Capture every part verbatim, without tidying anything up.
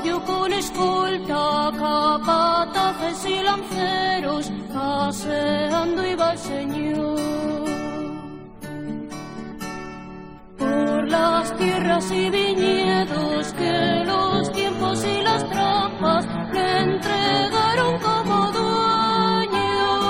caballo con escolta, capataces y lanceros, paseando iba el señor por las tierras y viñedos que los tiempos y las trampas le entregaron como dueño.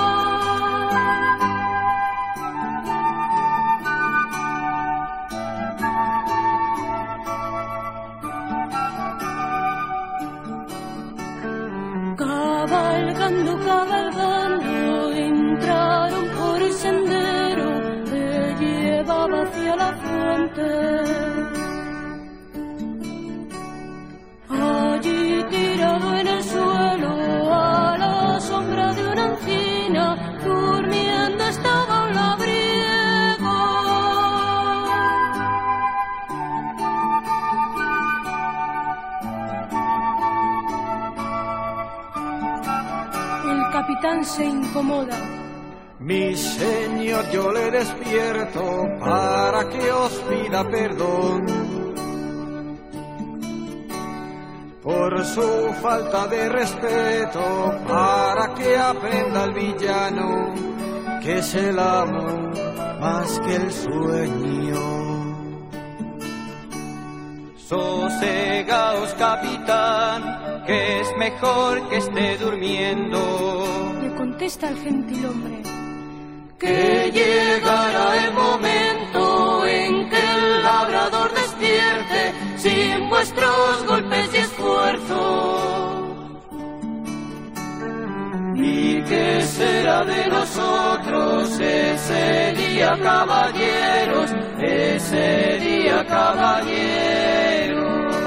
Cabalgando, cabalgando, entraron por el sendero que llevaba hacia la fuente. Allí tirado en el suelo, a la sombra de una encina, durmiendo estaba un labriego. El capitán se incomoda. Mi señor, yo le despierto para que os pida perdón por su falta de respeto, para que aprenda el villano que es el amo más que el sueño. Sosegaos, capitán, que es mejor que esté durmiendo. Le contesta el gentilhombre que llegará el momento en que el labrador despierte sin vuestros golpes y esfuerzo. ¿Y qué será de nosotros ese día, caballeros? Ese día, caballeros.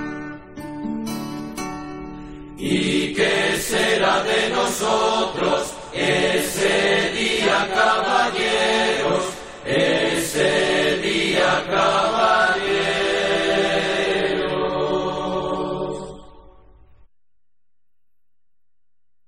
¿Y qué será de nosotros